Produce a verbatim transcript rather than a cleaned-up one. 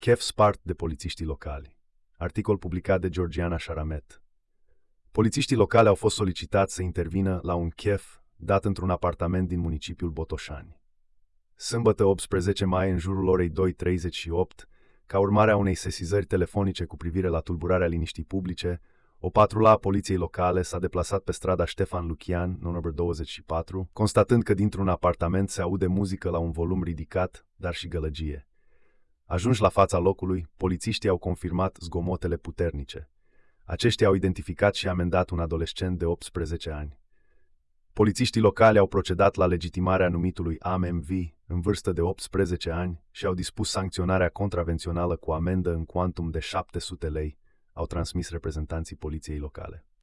Chef spart de polițiștii locali. Articol publicat de Georgiana Sharamet. Polițiștii locali au fost solicitați să intervină la un chef dat într-un apartament din municipiul Botoșani. Sâmbătă optsprezece mai, în jurul orei două treizeci și opt, ca urmare a unei sesizări telefonice cu privire la tulburarea liniștii publice, o patrulă a poliției locale s-a deplasat pe strada Ștefan Lucian, numărul douăzeci și patru, constatând că dintr-un apartament se aude muzică la un volum ridicat, dar și gălăgie. Ajunși la fața locului, polițiștii au confirmat zgomotele puternice. Aceștia au identificat și amendat un adolescent de optsprezece ani. Polițiștii locali au procedat la legitimarea numitului A M V, în vârstă de optsprezece ani, și au dispus sancționarea contravențională cu amendă în cuantum de șapte sute lei, au transmis reprezentanții poliției locale.